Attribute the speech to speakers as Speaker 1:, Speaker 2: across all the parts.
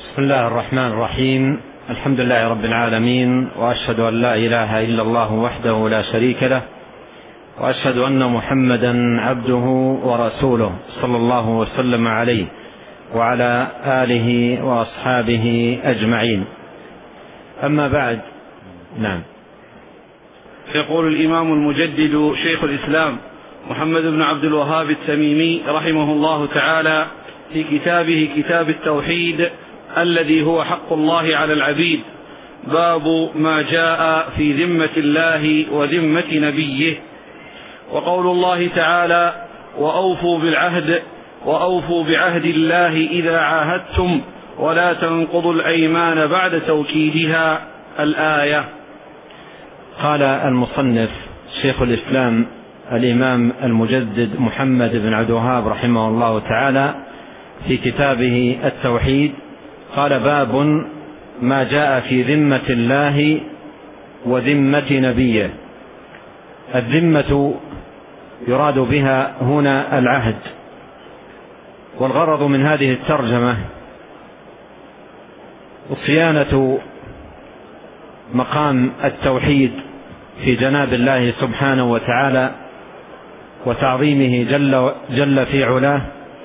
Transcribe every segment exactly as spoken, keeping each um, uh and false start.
Speaker 1: بسم الله الرحمن الرحيم. الحمد لله رب العالمين، وأشهد أن لا إله إلا الله وحده لا شريك له، وأشهد أن محمدا عبده ورسوله صلى الله وسلم عليه وعلى آله وأصحابه أجمعين. أما بعد. نعم.
Speaker 2: يقول الإمام المجدد شيخ الإسلام محمد بن عبد الوهاب التميمي رحمه الله تعالى في كتابه كتاب التوحيد الذي هو حق الله على العبيد: باب ما جاء في ذمة الله وذمة نبيه. وقول الله تعالى: وأوفوا بالعهد وأوفوا بعهد الله إذا عاهدتم ولا تنقضوا الأيمان بعد توكيدها، الآية.
Speaker 1: قال المصنف شيخ الإسلام الإمام المجدد محمد بن عبد الوهاب رحمه الله تعالى في كتابه التوحيد، قال: باب ما جاء في ذمة الله وذمة نبيه. الذمة يراد بها هنا العهد، والغرض من هذه الترجمة صيانة مقام التوحيد في جناب الله سبحانه وتعالى وتعظيمه جل, جل في علاه،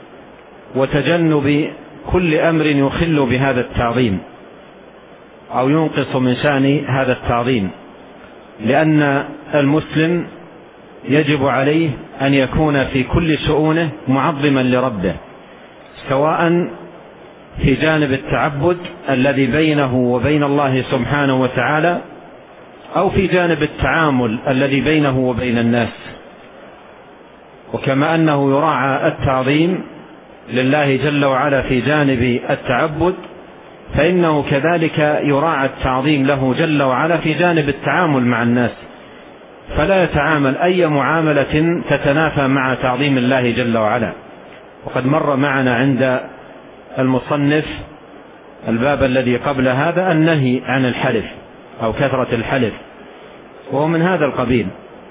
Speaker 1: وتجنب كل أمر يخل بهذا التعظيم أو ينقص من شأن هذا التعظيم، لأن المسلم يجب عليه أن يكون في كل شؤونه معظما لربه، سواء في جانب التعبد الذي بينه وبين الله سبحانه وتعالى، أو في جانب التعامل الذي بينه وبين الناس. وكما أنه يراعى التعظيم لله جل وعلا في جانب التعبد، فإنه كذلك يراعى التعظيم له جل وعلا في جانب التعامل مع الناس، فلا يتعامل أي معاملة تتنافى مع تعظيم الله جل وعلا. وقد مر معنا عند المصنف الباب الذي قبل هذا النهي عن الحلف أو كثرة الحلف، وهو من هذا القبيل،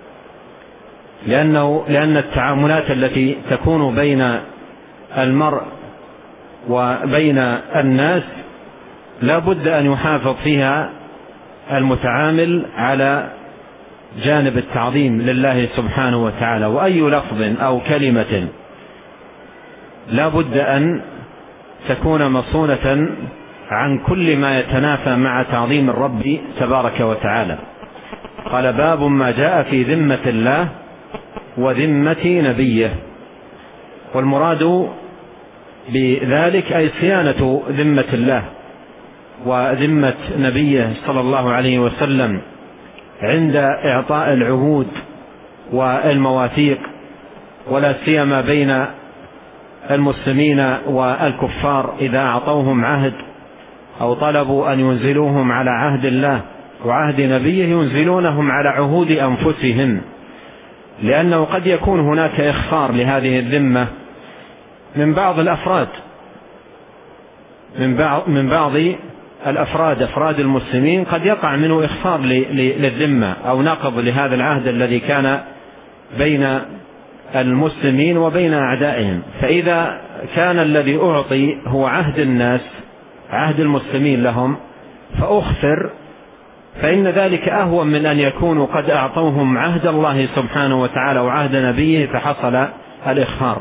Speaker 1: لأنه لأن التعاملات التي تكون بين المرء وبين الناس لا بد أن يحافظ فيها المتعامل على جانب التعظيم لله سبحانه وتعالى، وأي لفظ أو كلمة لا بد أن تكون مصونة عن كل ما يتنافى مع تعظيم الرب تبارك وتعالى. قال: باب ما جاء في ذمة الله وذمة نبيه. والمراد بذلك أي صيانة ذمة الله وذمة نبيه صلى الله عليه وسلم عند إعطاء العهود والمواثيق، ولا سيما بين المسلمين والكفار إذا أعطوهم عهد أو طلبوا أن ينزلوهم على عهد الله وعهد نبيه ينزلونهم على عهود أنفسهم، لأنه قد يكون هناك إخفار لهذه الذمة من بعض الأفراد من بعض من بعض الأفراد أفراد المسلمين، قد يقع منه إخفار للذمة أو نقض لهذا العهد الذي كان بين المسلمين وبين أعدائهم. فإذا كان الذي أعطي هو عهد الناس عهد المسلمين لهم فأخفر، فإن ذلك أهون من أن يكونوا قد أعطوهم عهد الله سبحانه وتعالى وعهد نبيه فحصل الإخفار،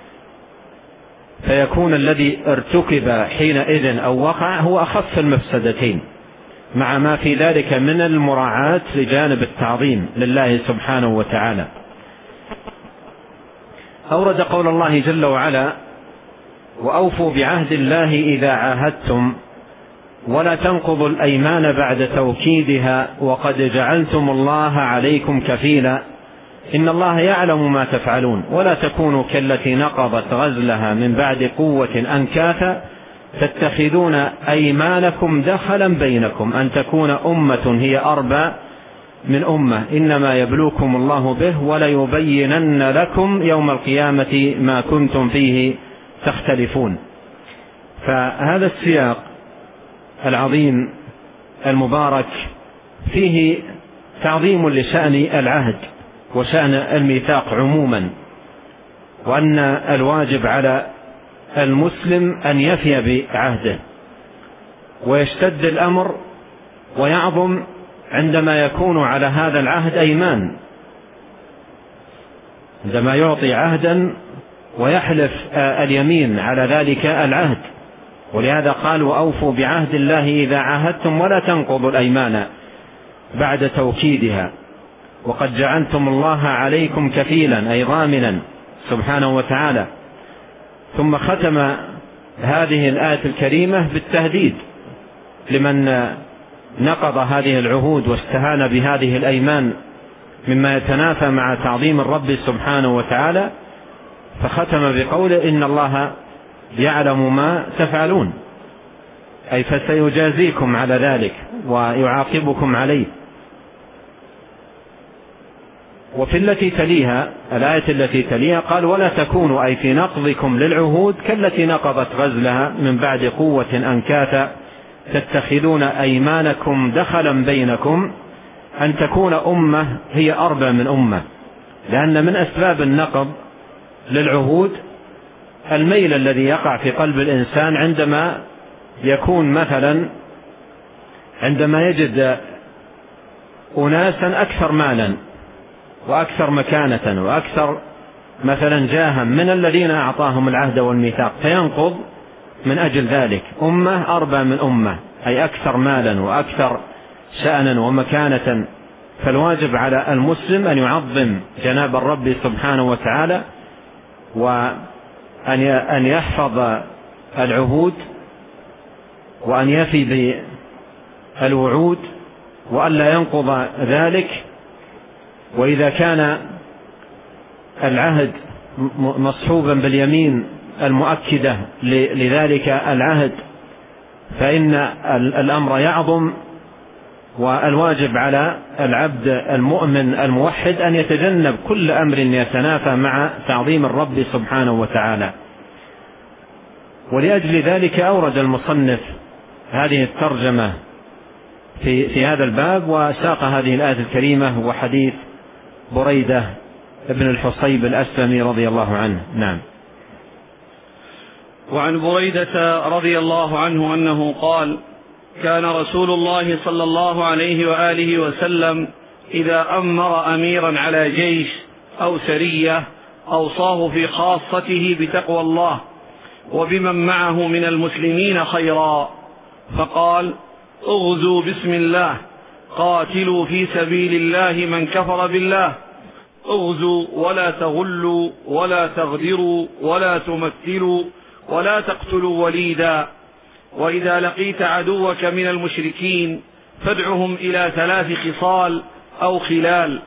Speaker 1: فيكون الذي ارتكب حينئذ أو وقع هو أخف المفسدتين، مع ما في ذلك من المراعاة لجانب التعظيم لله سبحانه وتعالى. أورد قول الله جل وعلا: وأوفوا بعهد الله إذا عاهدتم ولا تنقضوا الأيمان بعد توكيدها وقد جعلتم الله عليكم كفيلا إن الله يعلم ما تفعلون ولا تكونوا كالتي نقضت غزلها من بعد قوة أنكاثا تتخذون أيمانكم دخلا بينكم أن تكون أمة هي أربى من أمة إنما يبلوكم الله به وليبينن لكم يوم القيامة ما كنتم فيه تختلفون. فهذا السياق العظيم المبارك فيه تعظيم لشأن العهد وشأن الميثاق عموما، وأن الواجب على المسلم أن يفي بعهده ويشتد الأمر ويعظم عندما يكون على هذا العهد أيمان، عندما يعطي عهدا ويحلف اليمين على ذلك العهد. ولهذا قال وأوفوا بعهد الله إذا عاهدتم ولا تنقضوا الأيمان بعد توكيدها وقد جعلتم الله عليكم كفيلا أي ضامنا سبحانه وتعالى. ثم ختم هذه الآية الكريمة بالتهديد لمن نقض هذه العهود واستهان بهذه الأيمان مما يتنافى مع تعظيم الرب سبحانه وتعالى، فختم بقوله إن الله يعلم ما تفعلون، أي فسيجازيكم على ذلك ويعاقبكم عليه. وفي التي تليها الآية التي تليها قال ولا تكونوا أي في نقضكم للعهود كالتي نقضت غزلها من بعد قوة أنكاثا تتخذون أيمانكم دخلا بينكم أن تكون أمة هي أربى من أمة، لأن من أسباب النقض للعهود الميل الذي يقع في قلب الإنسان عندما يكون مثلا عندما يجد أناسا أكثر مالا وأكثر مكانة وأكثر مثلا جاها من الذين أعطاهم العهد والميثاق، فينقض من أجل ذلك. أمة أربى من أمة أي أكثر مالا وأكثر شأنا ومكانة. فالواجب على المسلم أن يعظم جناب الرب سبحانه وتعالى وأن يحفظ العهود وأن يفي بالوعود وألا ينقض ذلك. وإذا كان العهد مصحوبا باليمين المؤكدة لذلك العهد فإن الأمر يعظم. والواجب على العبد المؤمن الموحد أن يتجنب كل أمر يتنافى مع تعظيم الرب سبحانه وتعالى. ولأجل ذلك أورد المصنف هذه الترجمة في, في هذا الباب وساق هذه الآية الكريمة وحديث بريدة ابن الحصيب الأسلمي رضي الله عنه. نعم.
Speaker 2: وعن بريدة رضي الله عنه أنه قال كان رسول الله صلى الله عليه وآله وسلم إذا أمر أميرا على جيش أو سرية أوصاه في خاصته بتقوى الله وبمن معه من المسلمين خيرا، فقال اغزوا بسم الله، قاتلوا في سبيل الله من كفر بالله، اغزوا ولا تغلوا ولا تغدروا ولا تمثلوا ولا تقتلوا وليدا، وإذا لقيت عدوك من المشركين فادعهم إلى ثلاث خصال أو خلال،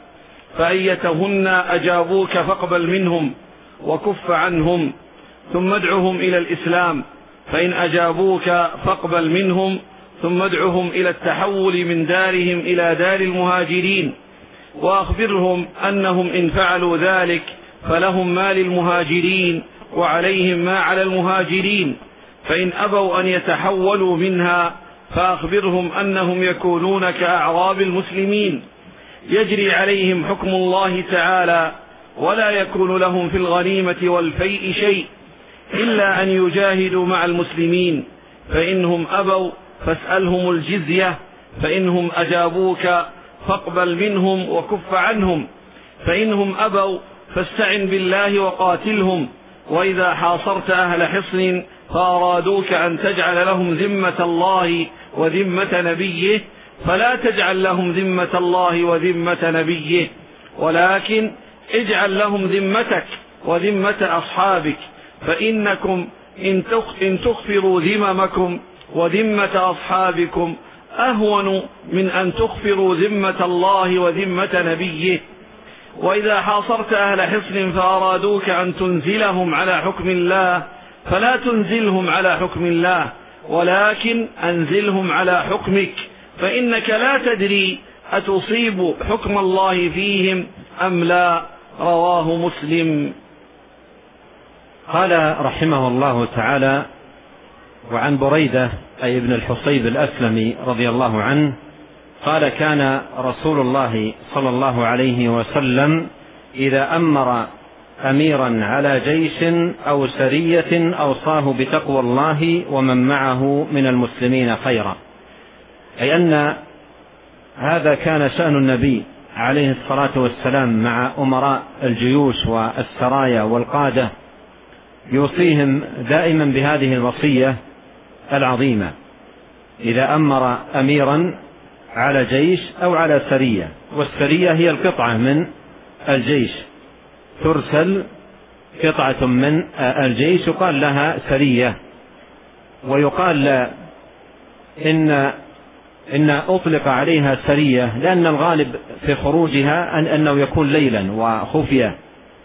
Speaker 2: فأيتهن أجابوك فاقبل منهم وكف عنهم، ثم ادعهم إلى الإسلام، فإن أجابوك فاقبل منهم، ثم ادعهم إلى التحول من دارهم إلى دار المهاجرين، وأخبرهم أنهم إن فعلوا ذلك فلهم ما للمهاجرين وعليهم ما على المهاجرين، فإن أبوا أن يتحولوا منها فأخبرهم أنهم يكونون كأعراب المسلمين يجري عليهم حكم الله تعالى، ولا يكون لهم في الغنيمة والفيء شيء إلا أن يجاهدوا مع المسلمين، فإنهم أبوا فاسألهم الجزية، فإنهم أجابوك فاقبل منهم وكف عنهم، فإنهم أبوا فاستعن بالله وقاتلهم، وإذا حاصرت أهل حصن فأرادوك أن تجعل لهم ذمة الله وذمة نبيه فلا تجعل لهم ذمة الله وذمة نبيه، ولكن اجعل لهم ذمتك وذمة أصحابك، فإنكم إن تخفروا ذممكم وذمة أصحابكم أهون من أن تخفروا ذمة الله وذمة نبيه. وإذا حاصرت أهل حصن فأرادوك أن تنزلهم على حكم الله فلا تنزلهم على حكم الله، ولكن أنزلهم على حكمك، فإنك لا تدري أتصيب حكم الله فيهم أم لا. رواه مسلم.
Speaker 1: قال رحمه الله تعالى وعن بريدة أي ابن الحصيب الأسلمي رضي الله عنه قال كان رسول الله صلى الله عليه وسلم إذا أمر أميرا على جيش أو سرية أوصاه بتقوى الله ومن معه من المسلمين خيرا، أي أن هذا كان شأن النبي عليه الصلاة والسلام مع أمراء الجيوش والسرايا والقادة، يوصيهم دائما بهذه الوصية العظيمة إذا أمر أميرا على جيش أو على سرية. والسرية هي القطعة من الجيش، ترسل قطعة من الجيش يقال لها سرية. ويقال إن إن أطلق عليها سرية لأن الغالب في خروجها أن أنه يكون ليلا وخفية،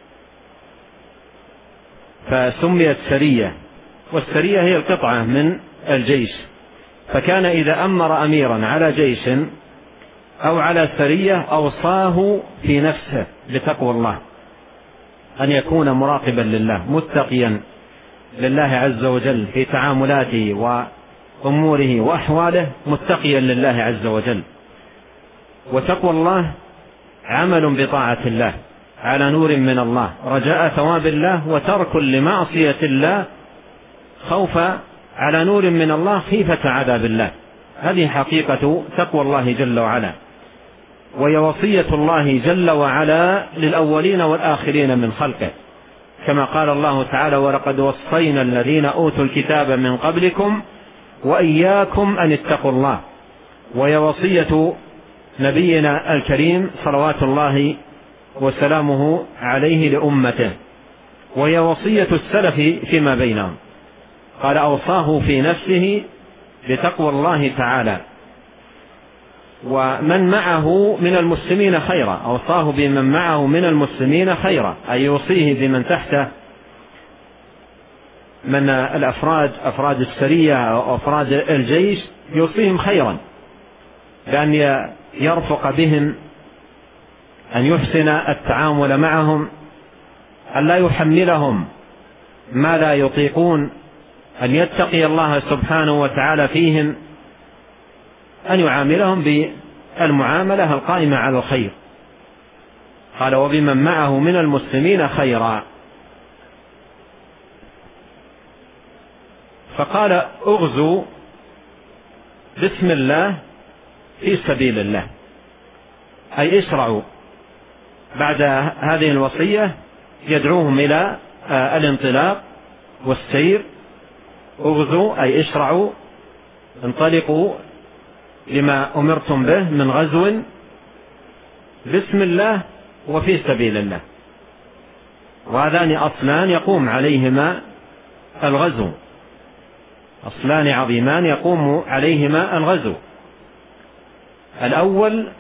Speaker 1: فسميت سرية. والسرية هي القطعة من الجيش. فكان إذا أمر أميرا على جيش أو على سرية أوصاه في نفسه بتقوى الله، أن يكون مراقبا لله متقيا لله عز وجل في تعاملاته وأموره وأحواله، متقيا لله عز وجل. وتقوى الله عمل بطاعة الله على نور من الله، رجاء ثواب الله، وترك لمعصية الله، خوف على نور من الله، خيفة عذاب الله. هذه حقيقة تقوى الله جل وعلا، وهي وصية الله جل وعلا للأولين والآخرين من خلقه، كما قال الله تعالى: ولقد وصينا الذين أوتوا الكتاب من قبلكم وإياكم أن اتقوا الله. وهي وصية نبينا الكريم صلوات الله وسلامه عليه لأمته، وهي وصية السلف فيما بينهم. قال: أوصاه في نفسه بتقوى الله تعالى ومن معه من المسلمين خيرا، أوصاه بمن معه من المسلمين خيرا، أي يوصيه بمن تحته من الأفراد، أفراد السرية أو أفراد الجيش، يوصيهم خيرا، بأن يرفق بهم، أن يحسن التعامل معهم، أن لا يحملهم ما لا يطيقون، أن يتقي الله سبحانه وتعالى فيهم، أن يعاملهم بالمعاملة القائمة على الخير. قال: وبمن معه من المسلمين خيرا. فقال: اغزوا بسم الله في سبيل الله، أي اشرعوا. بعد هذه الوصية يدعوهم إلى الانطلاق والسير. اغزوا أي اشرعوا، انطلقوا لما أمرتم به من غزو بسم الله وفي سبيل الله. وهذان أصلان يقوم عليهما الغزو، أصلان عظيمان يقوم عليهما الغزو. الأول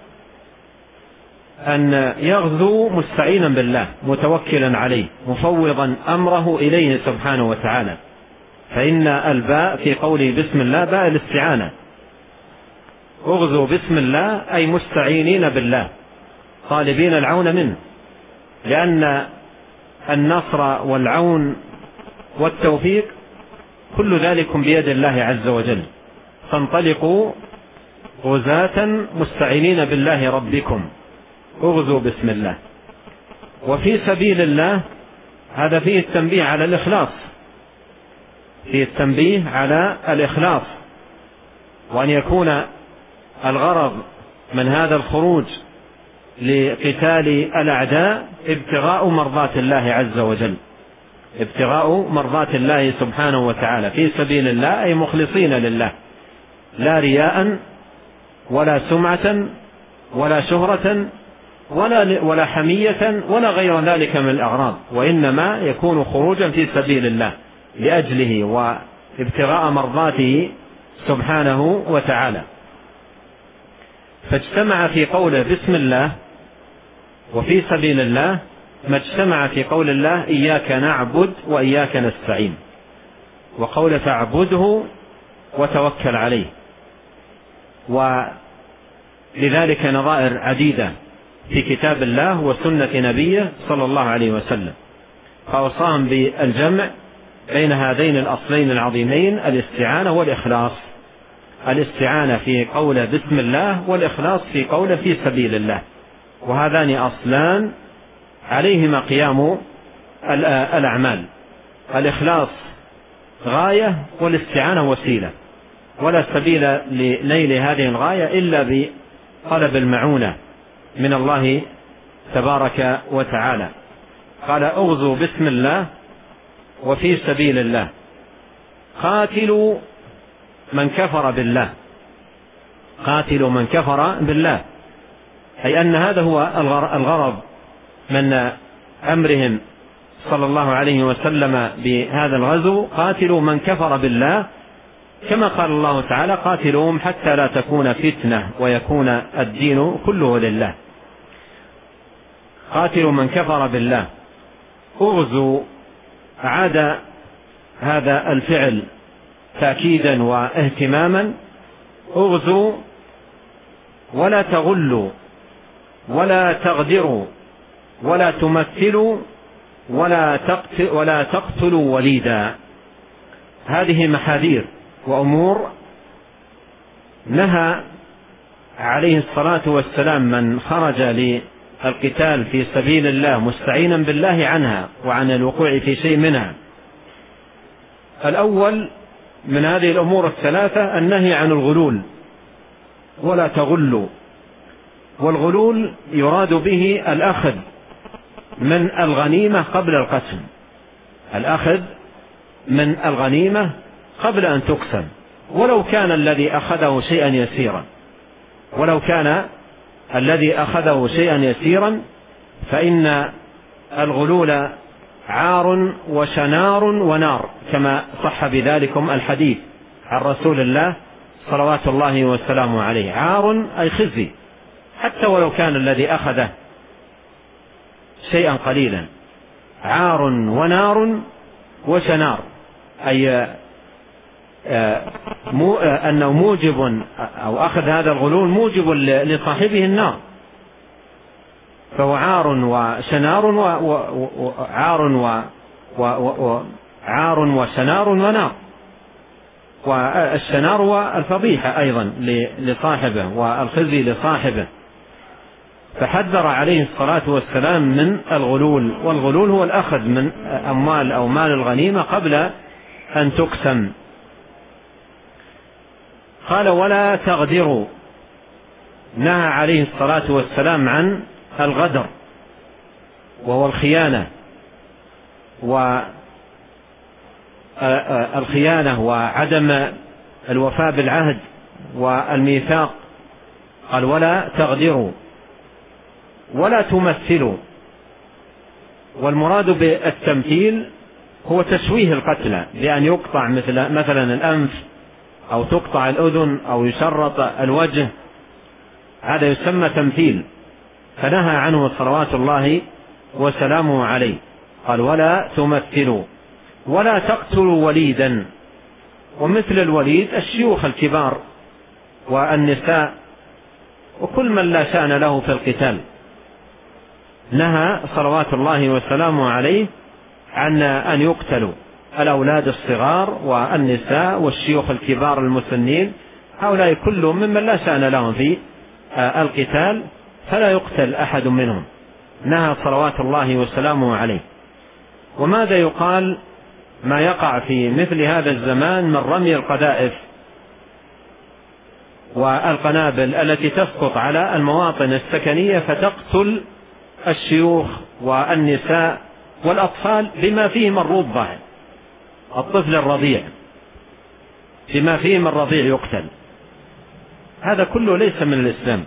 Speaker 1: أن يغزو مستعينا بالله، متوكلا عليه، مفوضا أمره إليه سبحانه وتعالى، فإن الباء في قوله بسم الله باء الاستعانة. اغزوا بسم الله أي مستعينين بالله، طالبين العون منه، لأن النصر والعون والتوفيق كل ذلك بيد الله عز وجل. فانطلقوا غزاة مستعينين بالله ربكم، اغزوا بسم الله. وفي سبيل الله هذا فيه التنبيه على الإخلاص، فيه التنبيه على الإخلاص، وأن يكون الغرض من هذا الخروج لقتال الأعداء ابتغاء مرضات الله عز وجل، ابتغاء مرضات الله سبحانه وتعالى في سبيل الله، أي مخلصين لله، لا رياء ولا سمعة ولا شهرة ولا ولا حمية ولا غير ذلك من الأغراض، وإنما يكون خروجا في سبيل الله لأجله وابتغاء مرضاته سبحانه وتعالى. فاجتمع في قوله بسم الله وفي سبيل الله ما اجتمع في قول الله إياك نعبد وإياك نستعين، وقول فاعبده وتوكل عليه. ولذلك نظائر عديدة في كتاب الله وسنة نبيه صلى الله عليه وسلم، فأوصاهم بالجمع بين هذين الأصلين العظيمين، الاستعانة والإخلاص، الاستعانة في قوله بسم الله، والإخلاص في قوله في سبيل الله. وهذان أصلان عليهما قيام الأعمال. الإخلاص غاية والاستعانة وسيلة، ولا سبيل لنيل هذه الغاية إلا بطلب المعونة من الله تبارك وتعالى. قال اغزوا بسم الله وفي سبيل الله، قاتلوا من كفر بالله، قاتلوا من كفر بالله، أي أن هذا هو الغرض من أمرهم صلى الله عليه وسلم بهذا الغزو، قاتلوا من كفر بالله، كما قال الله تعالى قاتلوهم حتى لا تكون فتنة ويكون الدين كله لله. قاتلوا من كفر بالله. اغزوا عاد هذا الفعل تأكيدا واهتماما، اغزوا ولا تغلوا ولا تغدروا ولا تمثلوا ولا تقتل ولا تقتلوا وليدا. هذه محاذير وأمور نهى عليه الصلاة والسلام من خرج للقتال في سبيل الله مستعينا بالله عنها وعن الوقوع في شيء منها. الأول من هذه الأمور الثلاثة النهي عن الغلول، ولا تغلوا. والغلول يراد به الأخذ من الغنيمة قبل القسم، الأخذ من الغنيمة قبل أن تقسم، ولو كان الذي أخذه شيئا يسيرا، ولو كان الذي أخذه شيئا يسيرا فإن الغلول عار وشنار ونار، كما صح بذلكم الحديث عن رسول الله صلوات الله وسلامه عليه. عار أي خزي، حتى ولو كان الذي أخذه شيئا قليلا. عار ونار وشنار، أي أنه موجب، أو أخذ هذا الغلول موجب لصاحبه النار، فهو عار وشنار وعار وعار وشنار ونار. والشنار والفضيحة أيضا لصاحبه والخزي لصاحبه. فحذر عليه الصلاة والسلام من الغلول، والغلول هو الأخذ من أموال أو مال الغنيمة قبل أن تقسم. قال ولا تغدروا، نهى عليه الصلاة والسلام عن الغدر، وهو الخيانة والخيانة وعدم الوفاء بالعهد والميثاق. قال ولا تغدروا ولا تمثلوا. والمراد بالتمثيل هو تشويه القتلى بأن يقطع مثل مثلا الأنف أو تقطع الأذن أو يشرط الوجه، هذا يسمى تمثيل، فنهى عنه صلوات الله وسلامه عليه. قال ولا تمثلوا ولا تقتلوا وليدا. ومثل الوليد الشيوخ الكبار والنساء وكل من لا شأن له في القتال. نهى صلوات الله وسلامه عليه عن أن يقتلوا الأولاد الصغار والنساء والشيوخ الكبار المسنين، هؤلاء كلهم ممن لا شأن لهم في القتال، فلا يقتل أحد منهم. نهى صلوات الله وسلامه عليه. وماذا يقال ما يقع في مثل هذا الزمان من رمي القذائف والقنابل التي تسقط على المواطن السكنية فتقتل الشيوخ والنساء والأطفال بما فيهم الرضع، الطفل الرضيع بما فيهم الرضيع يقتل. هذا كله ليس من الإسلام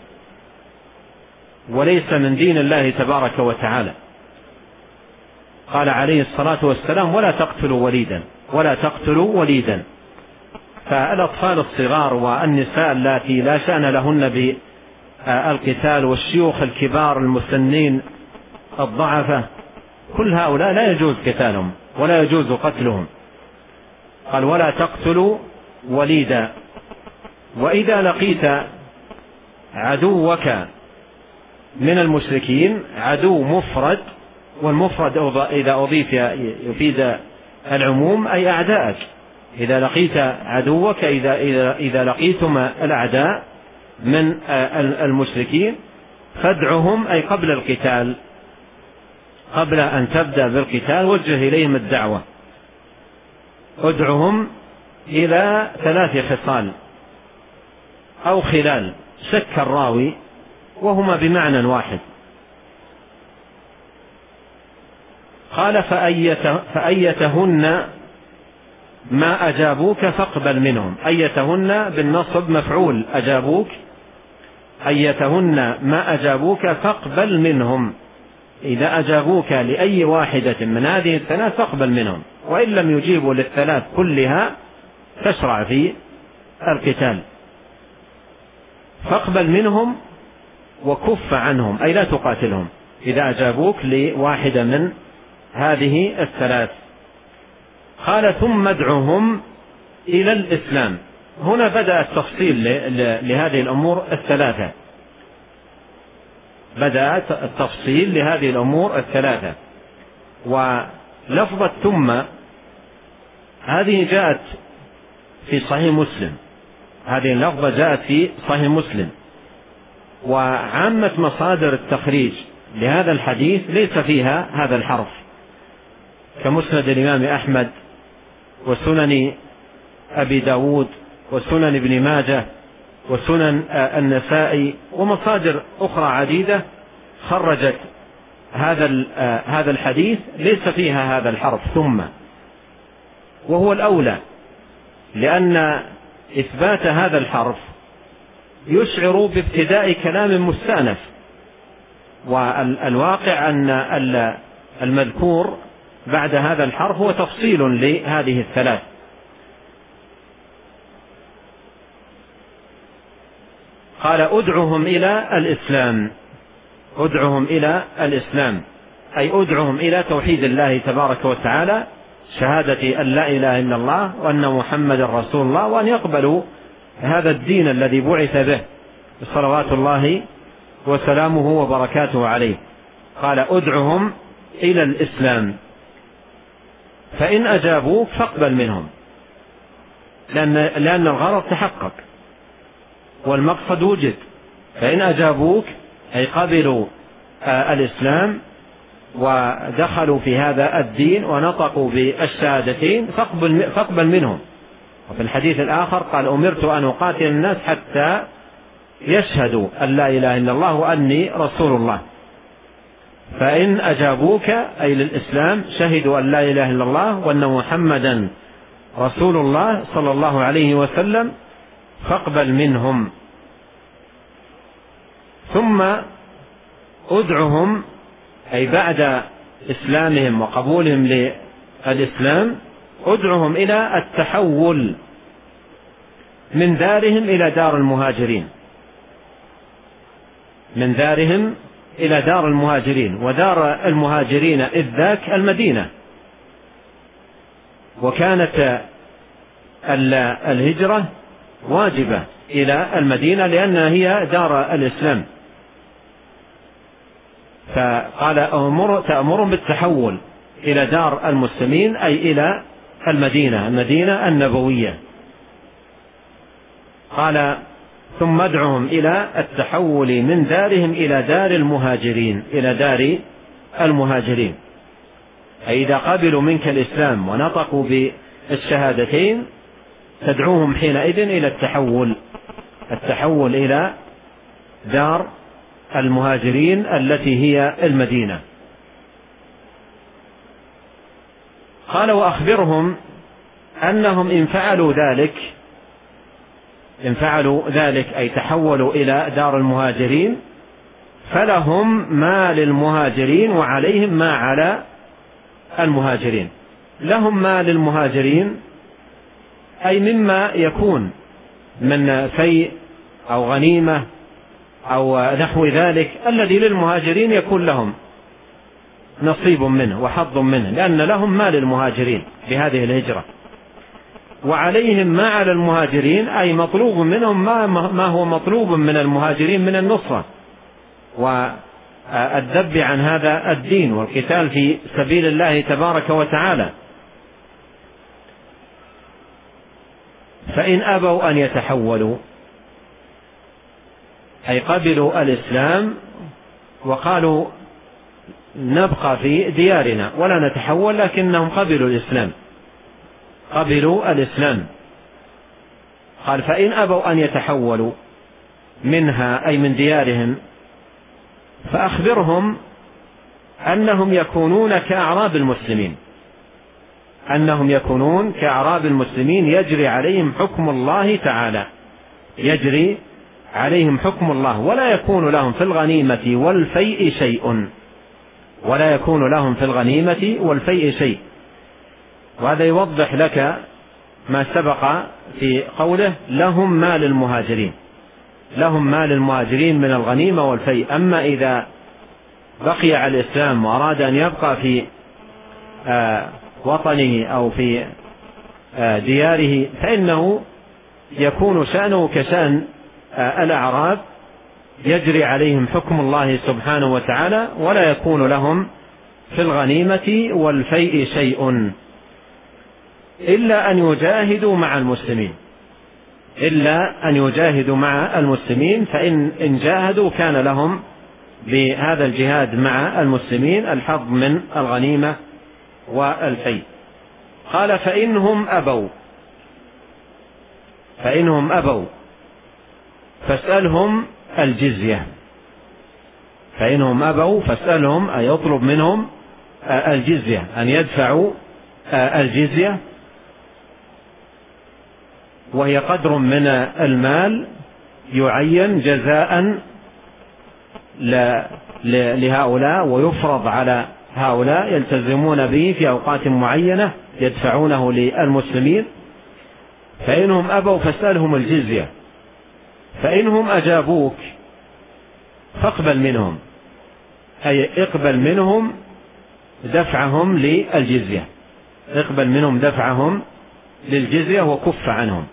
Speaker 1: وليس من دين الله تبارك وتعالى. قال عليه الصلاة والسلام ولا تقتلوا وليدا ولا تقتلوا وليدا. فالأطفال الصغار والنساء اللاتي لا شأن لهن بالقتال والشيوخ الكبار المسنين الضعفة، كل هؤلاء لا يجوز قتالهم ولا يجوز قتلهم. قال ولا تقتلوا وليدا. وإذا لقيت عدوك من المشركين، عدو مفرد، والمفرد إذا أضيف يفيد العموم أي أعداءك. إذا لقيت عدوك، إذا, إذا, إذا لقيتم الأعداء من المشركين فادعهم، أي قبل القتال قبل أن تبدأ بالقتال وجه إليهم الدعوة. ادعهم إلى ثلاث خصال أو خلال، شك الراوي، وهما بمعنى واحد. قال فأيتهن ما أجابوك فاقبل منهم. أيتهن بالنصب مفعول أجابوك، أيتهن ما أجابوك فاقبل منهم. إذا أجابوك لأي واحدة من هذه الثلاث فاقبل منهم، وإن لم يجيبوا للثلاث كلها فاشرع في القتال. فاقبل منهم وكف عنهم، أي لا تقاتلهم إذا أجابوك لواحدة من هذه الثلاث. قال ثم ادعهم إلى الإسلام. هنا بدأ التفصيل لهذه الأمور الثلاثة، بدأ التفصيل لهذه الأمور الثلاثة. ولفظة ثم هذه جاءت في صحيح مسلم، هذه اللفظة جاءت في صحيح مسلم، وعامة مصادر التخريج لهذا الحديث ليس فيها هذا الحرف، كمسند الإمام أحمد وسنن أبي داود وسنن ابن ماجه وسنن النسائي ومصادر أخرى عديدة خرجت هذا هذا الحديث ليس فيها هذا الحرف ثم، وهو الأولى، لأن إثبات هذا الحرف يشعر بابتداء كلام مستأنف، والواقع أن المذكور بعد هذا الحرف هو تفصيل لهذه الثلاث. قال ادعهم إلى الإسلام، ادعهم إلى الإسلام أي ادعهم إلى توحيد الله تبارك وتعالى، شهادة أن لا إله إلا الله وأن محمد رسول الله، وأن يقبلوا هذا الدين الذي بعث به صلوات الله وسلامه وبركاته عليه. قال ادعهم إلى الإسلام، فإن أجابوك فاقبل منهم، لأن, لأن الغرض تحقق والمقصد وجد. فإن أجابوك أي قبلوا آه الإسلام ودخلوا في هذا الدين ونطقوا بالشهادتين فاقبل, فاقبل منهم. وفي الحديث الآخر قال أمرت أن أقاتل الناس حتى يشهدوا أن لا إله إلا الله وأني رسول الله. فإن أجابوك أي للإسلام شهدوا أن لا إله إلا الله وأن محمدا رسول الله صلى الله عليه وسلم فاقبل منهم. ثم ادعهم أي بعد إسلامهم وقبولهم للإسلام ادعهم إلى التحول من دارهم إلى دار المهاجرين، من دارهم إلى دار المهاجرين. ودار المهاجرين إذ ذاك المدينة، وكانت الهجرة واجبة إلى المدينة لأنها هي دار الإسلام. فقال أمر تأمرهم بالتحول إلى دار المسلمين أي إلى المدينة، المدينة النبوية. قال ثم ادعهم إلى التحول من دارهم إلى دار المهاجرين، إلى دار المهاجرين، أي إذا قبلوا منك الإسلام ونطقوا بالشهادتين تدعوهم حينئذ إلى التحول، التحول إلى دار المهاجرين التي هي المدينة. قال وأخبرهم أنهم إن فعلوا ذلك، إن فعلوا ذلك أي تحولوا إلى دار المهاجرين فلهم ما للمهاجرين وعليهم ما على المهاجرين. لهم ما للمهاجرين أي مما يكون من فيء أو غنيمة أو نحو ذلك الذي للمهاجرين يكون لهم نصيب منه وحظ منه، لأن لهم ما للمهاجرين بهذه الهجرة. وعليهم ما على المهاجرين أي مطلوب منهم ما, ما هو مطلوب من المهاجرين من النصرة والذب عن هذا الدين والقتال في سبيل الله تبارك وتعالى. فإن أبوا أن يتحولوا أي قبلوا الإسلام وقالوا نبقى في ديارنا ولا نتحول، لكنهم قبلوا الإسلام قبلوا الإسلام قال فإن أبوا أن يتحولوا منها أي من ديارهم فأخبرهم أنهم يكونون كأعراب المسلمين أنهم يكونون كأعراب المسلمين يجري عليهم حكم الله تعالى يجري عليهم حكم الله، ولا يكون لهم في الغنيمة والفيء شيء ولا يكون لهم في الغنيمة والفيء شيء. وهذا يوضح لك ما سبق في قوله لهم ما للمهاجرين لهم ما للمهاجرين من الغنيمة والفيء. أما إذا بقي على الإسلام وأراد أن يبقى في آه وطنه أو في آه دياره فإنه يكون شأنه كشأن آه الأعراب يجري عليهم حكم الله سبحانه وتعالى، ولا يكون لهم في الغنيمة والفيء شيء إلا أن يجاهدوا مع المسلمين إلا أن يجاهدوا مع المسلمين فإن إن جاهدوا كان لهم بهذا الجهاد مع المسلمين الحظ من الغنيمة والفيء. قال فإنهم أبوا فإنهم أبوا فاسألهم الجزية فإنهم أبوا فاسألهم أي يطلب منهم الجزية أن يدفعوا الجزية، وهي قدر من المال يعين جزاء لهؤلاء ويفرض على هؤلاء يلتزمون به في أوقات معينة يدفعونه للمسلمين. فإنهم أبوا فاسألهم الجزية، فإنهم أجابوك فاقبل منهم أي اقبل منهم دفعهم للجزية اقبل منهم دفعهم للجزية وكف عنهم.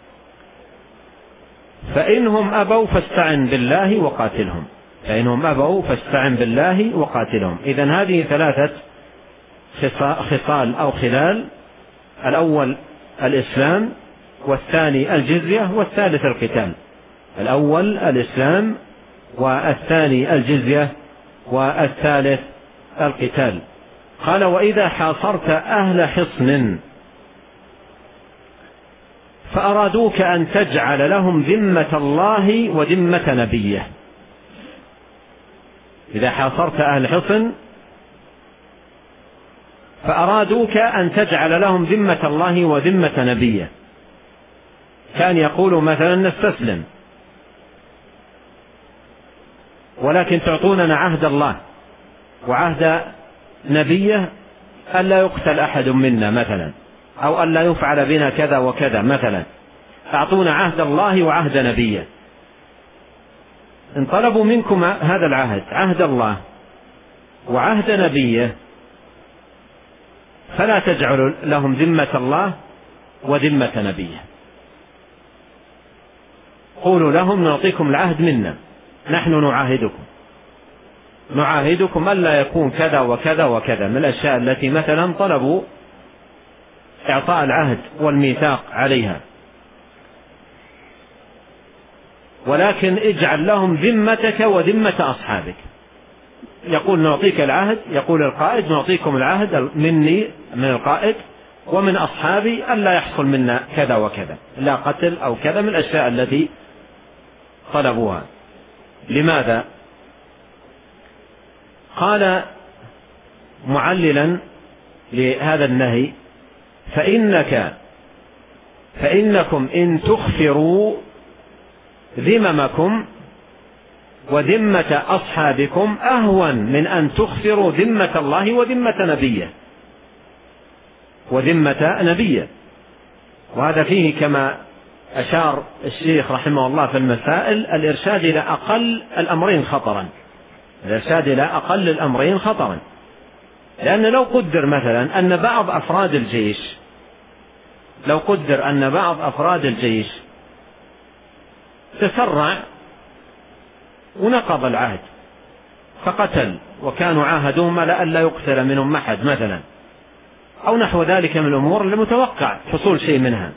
Speaker 1: فإنهم أبوا فاستعن بالله وقاتلهم فإنهم أبوا فاستعن بالله وقاتلهم. إذن هذه ثلاثة خصال أو خلال: الأول الإسلام، والثاني الجزية، والثالث القتال. الأول الإسلام، والثاني الجزية، والثالث القتال. قال وإذا حاصرت أهل حصن فأرادوك أن تجعل لهم ذمة الله وذمة نبيه. إذا حاصرت أهل حصن فأرادوك أن تجعل لهم ذمة الله وذمة نبيه، كان يقولوا مثلا نستسلم ولكن تعطوننا عهد الله وعهد نبيه ألا يقتل أحد منا مثلا، أو ألا يفعل بنا كذا وكذا مثلا، أعطونا عهد الله وعهد نبيه. إن طلبوا منكم هذا العهد عهد الله وعهد نبيه فلا تجعلوا لهم ذمة الله وذمة نبيه، قولوا لهم نعطيكم العهد منا، نحن نعاهدكم نعاهدكم ألا يكون كذا وكذا وكذا من الأشياء التي مثلا طلبوا إعطاء العهد والميثاق عليها، ولكن اجعل لهم ذمتك وذمة أصحابك. يقول نعطيك العهد، يقول القائد نعطيكم العهد مني من القائد ومن أصحابي ألا يحصل منا كذا وكذا، لا قتل أو كذا من الأشياء التي طلبوها. لماذا؟ قال معللا لهذا النهي: فإنك فإنكم إن تخفروا ذممكم وذمة أصحابكم أهون من أن تخفروا ذمة الله وذمة نبيه وذمة نبيه. وهذا فيه كما أشار الشيخ رحمه الله في المسائل الإرشاد إلى أقل الأمرين خطرا الإرشاد إلى أقل الأمرين خطرا لأن لو قدر مثلا أن بعض أفراد الجيش لو قدر أن بعض أفراد الجيش تسرع ونقض العهد فقتل وكانوا عاهدوهم على أن لا يقتل منهم أحد مثلا، أو نحو ذلك من الأمور المتوقع حصول شيء منها،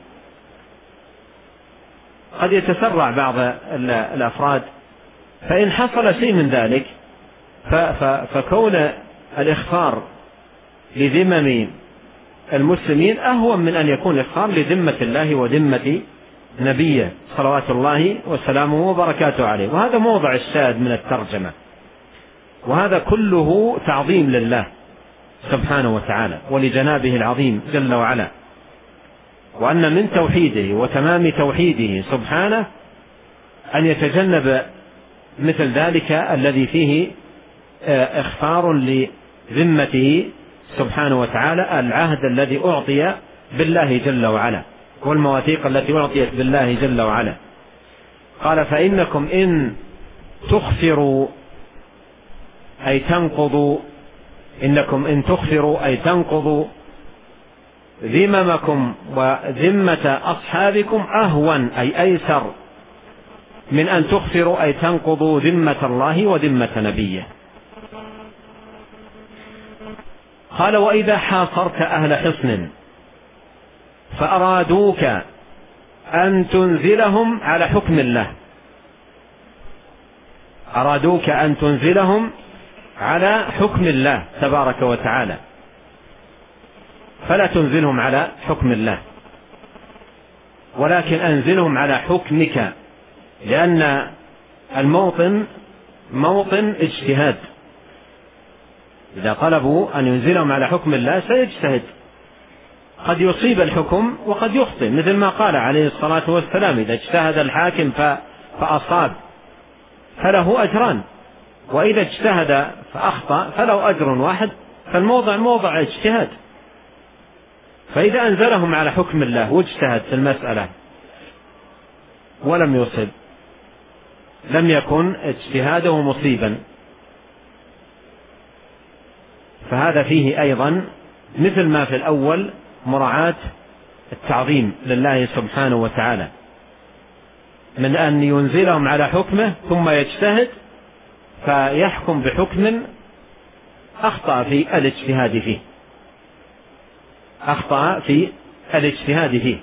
Speaker 1: قد يتسرع بعض الأفراد، فإن حصل شيء من ذلك فكون الإخفار لذمم المسلمين أهون من أن يكون إخفار لذمة الله وذمة نبيه صلوات الله وسلامه وبركاته عليه. وهذا موضع الشاهد من الترجمة، وهذا كله تعظيم لله سبحانه وتعالى ولجنابه العظيم جل وعلا، وأن من توحيده وتمام توحيده سبحانه أن يتجنب مثل ذلك الذي فيه إخفار لذمته سبحانه وتعالى، العهد الذي أعطي بالله جل وعلا والمواثيق التي أعطيت بالله جل وعلا. قال فإنكم إن تخفروا أي تنقضوا إنكم إن تخفروا أي تنقضوا ذممكم وذمة أصحابكم أهون أي أيسر من أن تخفروا أي تنقضوا ذمة الله وذمة نبيه. قال وإذا حاصرت أهل حصن فأرادوك أن تنزلهم على حكم الله، أرادوك أن تنزلهم على حكم الله تبارك وتعالى، فلا تنزلهم على حكم الله ولكن أنزلهم على حكمك، لأن الموطن موطن اجتهاد. إذا طلبوا أن ينزلهم على حكم الله سيجتهد، قد يصيب الحكم وقد يخطئ، مثل ما قال عليه الصلاة والسلام إذا اجتهد الحاكم فأصاب فله أجران، وإذا اجتهد فأخطأ فله أجر واحد، فالموضع موضع اجتهاد. فإذا أنزلهم على حكم الله واجتهد في المسألة ولم يصب لم يكن اجتهاده مصيبا، فهذا فيه أيضا مثل ما في الأول مراعاة التعظيم لله سبحانه وتعالى، من أن ينزلهم على حكمه ثم يجتهد فيحكم بحكم أخطأ في الاجتهاد فيه أخطأ في الاجتهاد فيه.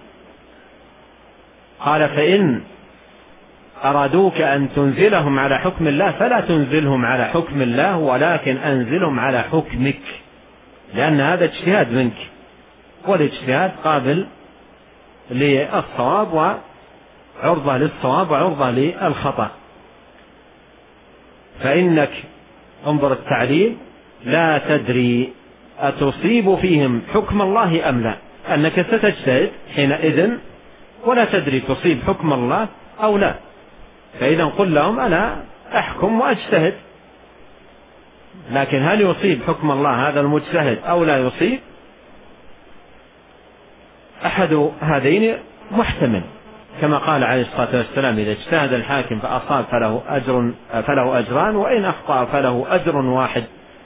Speaker 1: قال فإن أرادوك أن تنزلهم على حكم الله فلا تنزلهم على حكم الله ولكن أنزلهم على حكمك، لأن هذا اجتهاد منك، والاجتهاد قابل للصواب وعرضة للصواب وعرضة للخطأ. فإنك انظر التعليل لا تدري أتصيب فيهم حكم الله أم لا، أنك ستجتهد حينئذ ولا تدري تصيب حكم الله أو لا، فإذا قل لهم أنا أحكم وأجتهد، لكن هل يصيب حكم الله هذا المجتهد أو لا يصيب؟ أحد هذين محتمل، كما قال عليه الصلاة والسلام إذا اجتهد الحاكم فأصاب فله أجر فله أجران وإن أخطأ فله أجر واحد.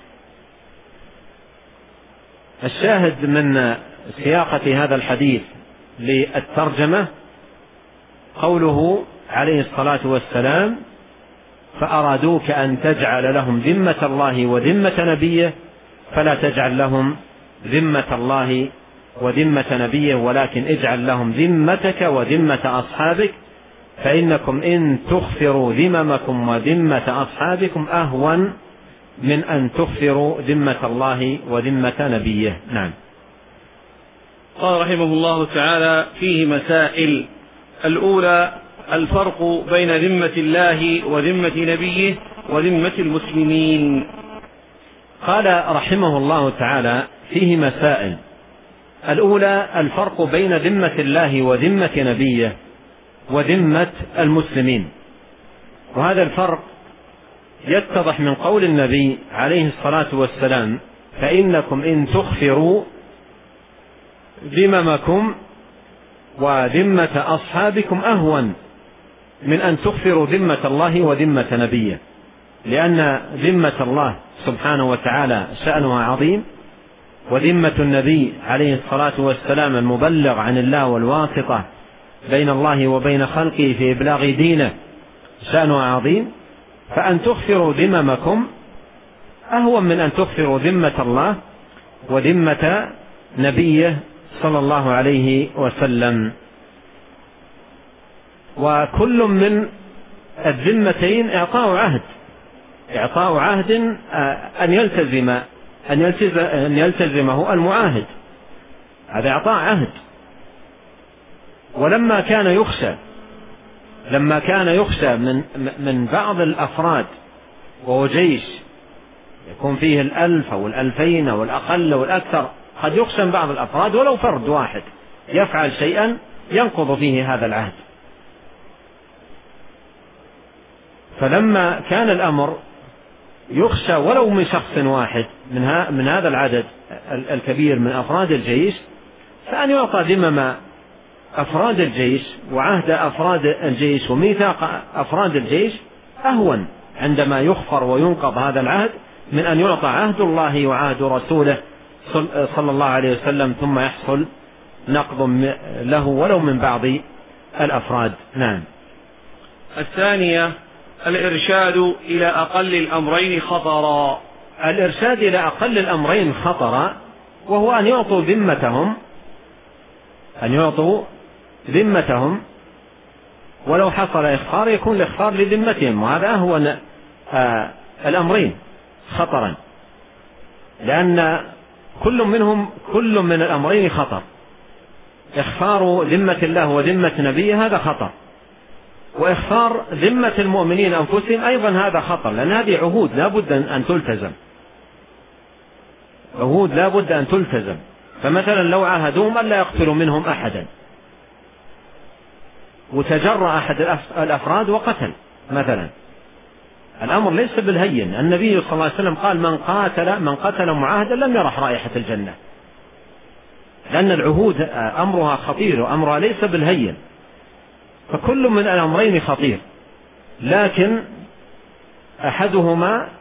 Speaker 1: الشاهد من سياقة هذا الحديث للترجمة قوله عليه الصلاة والسلام فأرادوك أن تجعل لهم ذمة الله وذمة نبيه فلا تجعل لهم ذمة الله وذمة نبيه ولكن اجعل لهم ذمتك وذمة أصحابك، فإنكم إن تخفروا ذممكم وذمة أصحابكم أهون من أن تخفروا ذمة الله وذمة نبيه. نعم.
Speaker 2: قال رحمه الله تعالى فيه مسائل. الأولى الفرق بين ذمة الله وذمة نبيه وذمة المسلمين.
Speaker 1: قال رحمه الله تعالى فيه مسائل. الأولى الفرق بين ذمة الله وذمة نبيه وذمة المسلمين، وهذا الفرق يتضح من قول النبي عليه الصلاة والسلام فإنكم إن تخفروا ذممكم وذمة أصحابكم أهون من أن تخفروا ذمة الله وذمة نبيه، لأن ذمة الله سبحانه وتعالى شأنها عظيم، وذمة النبي عليه الصلاة والسلام المبلغ عن الله والواسطة بين الله وبين خلقه في إبلاغ دينه شأنها عظيم، فأن تخفروا ذممكم أهون من أن تخفروا ذمة الله وذمة نبيه صلى الله عليه وسلم. وكل من الذمتين إعطاء عهد إعطاء عهد أن يلتزم أن يلتزمه المعاهد، هذا إعطاء عهد. ولما كان يخشى لما كان يخشى من من بعض الأفراد، وهو جيش يكون فيه الألف أو الألفين أو الأقل أو الأكثر، قد يخشى من بعض الأفراد ولو فرد واحد يفعل شيئا ينقض فيه هذا العهد. فلما كان الأمر يخشى ولو من شخص واحد من, من هذا العدد الكبير من أفراد الجيش، فأن يعطى ذمم أفراد الجيش وعهد أفراد الجيش وميثاق أفراد الجيش أهون عندما يخفر وينقض هذا العهد من أن يعطى عهد الله وعهد رسوله صلى الله عليه وسلم ثم يحصل نقض له ولو من بعض الأفراد. نعم.
Speaker 2: الثانية الإرشاد إلى أقل الأمرين خطرا.
Speaker 1: الإرشاد إلى أقل الأمرين خطرا، وهو أن يعطوا ذمتهم أن يعطوا ذمتهم ولو حصل إخفار يكون الإخفار لذمتهم، وهذا هو آه الأمرين خطرا، لأن كل منهم كل من الأمرين خطر. إخفار ذمة الله وذمة نبيه هذا خطر، وإخفار ذمة المؤمنين أنفسهم أيضا هذا خطر، لأن هذه عهود لا بد أن تلتزم، عهود لا بد أن تلتزم. فمثلا لو عاهدوهم ألا يقتلوا منهم أحدا وتجرأ أحد الأفراد وقتل مثلا، الأمر ليس بالهين. النبي صلى الله عليه وسلم قال من قاتل من قتل معاهدا لم يرح رائحة الجنة، لأن العهود أمرها خطير وأمرها ليس بالهين. فكل من الأمرين خطير، لكن أحدهما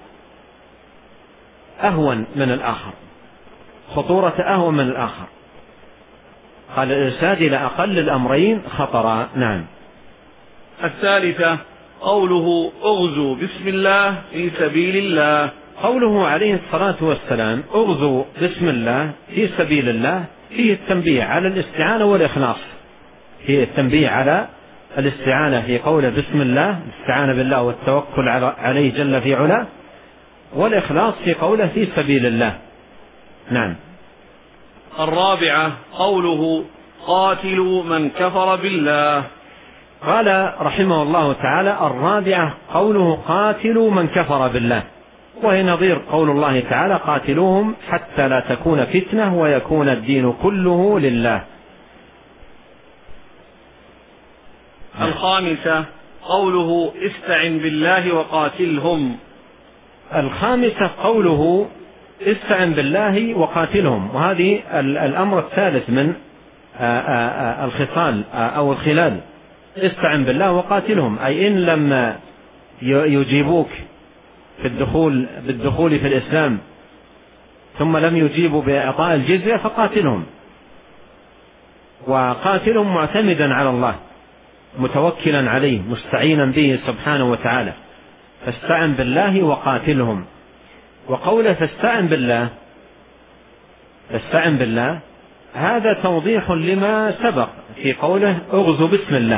Speaker 1: أهون من الآخر، خطورة أهون من الآخر. قال الإرشاد إلى أقل الأمرين خطرا. نعم.
Speaker 2: الثالثة قوله اغزوا بسم الله في سبيل الله.
Speaker 1: قوله عليه الصلاة والسلام اغزوا بسم الله في سبيل الله فيه التنبيه على الاستعانة والإخلاص، فيه التنبيه على الاستعانة في قوله بسم الله، الاستعانة بالله والتوكل عليه جل في علاه، والإخلاص في قوله في سبيل الله. نعم.
Speaker 2: الرابعة قوله قاتلوا من كفر بالله.
Speaker 1: قال رحمه الله تعالى الرابعة قوله قاتلوا من كفر بالله، وهي نظير قول الله تعالى قاتلوهم حتى لا تكون فتنة ويكون الدين كله لله.
Speaker 2: الخامسة قوله استعن بالله وقاتلهم.
Speaker 1: الخامسة قوله استعن بالله وقاتلهم، وهذه الأمر الثالث من الخصال أو الخلال. استعن بالله وقاتلهم، أي إن لم يجيبوك في الدخول بالدخول في الإسلام ثم لم يجيبوا بإعطاء الجزية فقاتلهم، وقاتلهم معتمدا على الله متوكلا عليه مستعينا به سبحانه وتعالى. فاستعن بالله وقاتلهم. وقوله فاستعن بالله فاستعن بالله هذا توضيح لما سبق في قوله اغزوا بسم الله،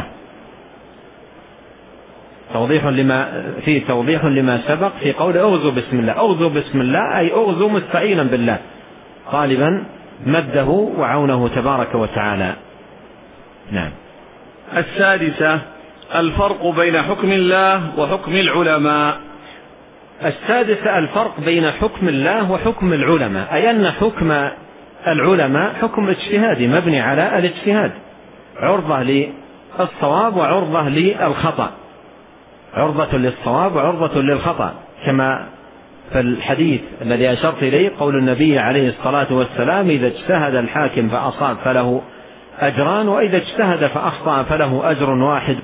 Speaker 1: توضيح لما في توضيح لما سبق في قوله اغزوا بسم الله. اغزوا بسم الله أي اغزوا مستعينا بالله طالبا مده وعونه تبارك وتعالى. نعم.
Speaker 2: السادسة الفرق بين حكم الله وحكم العلماء.
Speaker 1: السادسة الفرق بين حكم الله وحكم العلماء، أي أن حكم العلماء حكم اجتهادي مبني على الاجتهاد، عرضة للصواب وعرضة للخطأ، عرضة للصواب وعرضة للخطأ، كما في الحديث الذي أشرت إليه قول النبي عليه الصلاة والسلام إذا اجتهد الحاكم فأصاب فله أجران وإذا اجتهد فأخطأ فله أجر واحد.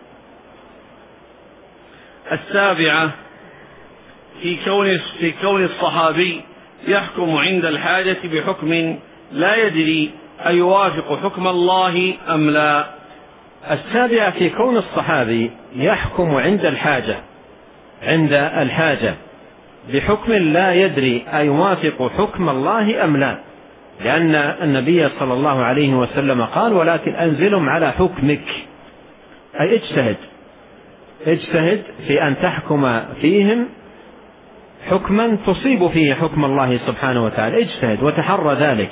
Speaker 2: السابعة في كون في كون الصحابي يحكم عند الحاجة بحكم لا يدري أيوافق حكم الله أم لا.
Speaker 1: السابعة في كون الصحابي يحكم عند الحاجة عند الحاجة بحكم لا يدري أيوافق حكم الله أم لا، لأن النبي صلى الله عليه وسلم قال ولكن أنزلهم على حكمك، أي اجتهد اجتهد في أن تحكم فيهم حكما تصيب فيه حكم الله سبحانه وتعالى اجتهد وتحرى ذلك،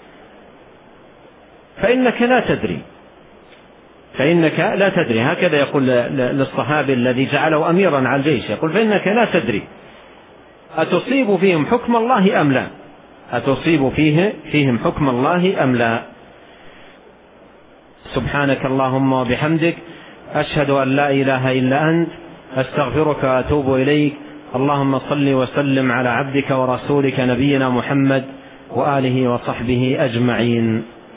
Speaker 1: فإنك لا تدري فإنك لا تدري هكذا يقول للصحابي الذي جعله أميرا على الجيش، يقول فإنك لا تدري أتصيب فيهم حكم الله أم لا، أتصيب فيه فيهم حكم الله أم لا. سبحانك اللهم وبحمدك، أشهد أن لا إله إلا أنت، أستغفرك وأتوب إليك. اللهم صل وسلم على عبدك ورسولك نبينا محمد وآله وصحبه أجمعين.